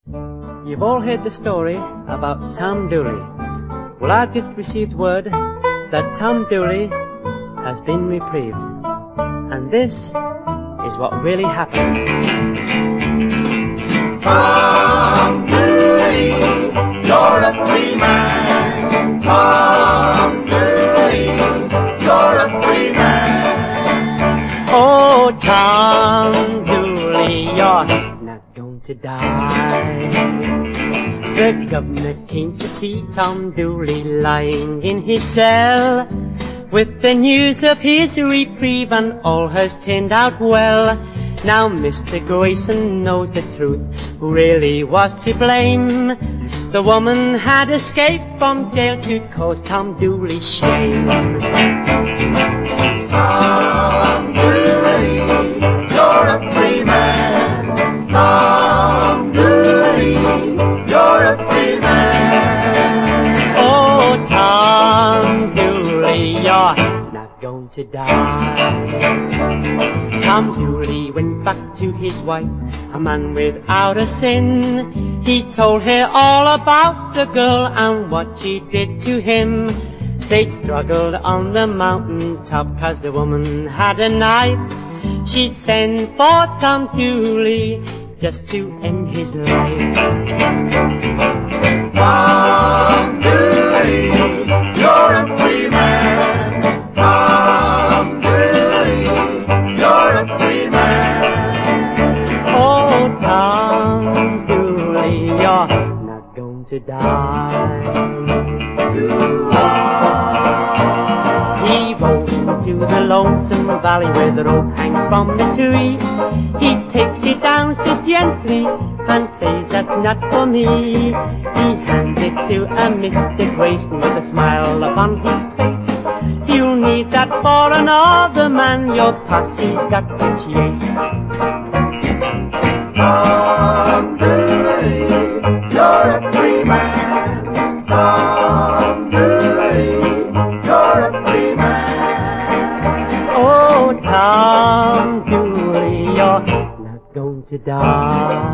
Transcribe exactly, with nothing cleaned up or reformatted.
You've all heard the story about Tom Dooley. Well, I just received word that Tom Dooley has been reprieved. And this is what really happened. Tom Dooley, you're a free man. Tom Dooley, you're a free man. Oh, Tom Dooley, you're not going to die. The governor came to see Tom Dooley lying in his cell, with the news of his reprieve, and all has turned out well. Now Mister Grayson knows the truth, who really was to blame. The woman had escaped from jail to cause Tom Dooley shame. Tom Dooley, you're a free man. Tom Dooley, you're a free man. Oh, Tom Dooley, you're not going to die. Tom Dooley went back to his wife, a man without a sin. He told her all about the girl and what she did to him. They'd struggled on the mountain top 'cause the woman had a knife. She'd sent for Tom Dooley just to end his life. Tom Dooley, you're a free man. Tom Dooley, you're a free man. Oh, Tom Dooley, you're not going to die. He rode into the lonesome valley where the rope hangs from the tree. He takes it down so gently and says, that's not for me. He hands it to a Mister Grayson with a smile upon his face. You'll need that for another man your posse's got to chase. Tom Dooley, you're a free man. Tom Dooley, you're a free man. Oh, Tom Dooley, you're not going to die.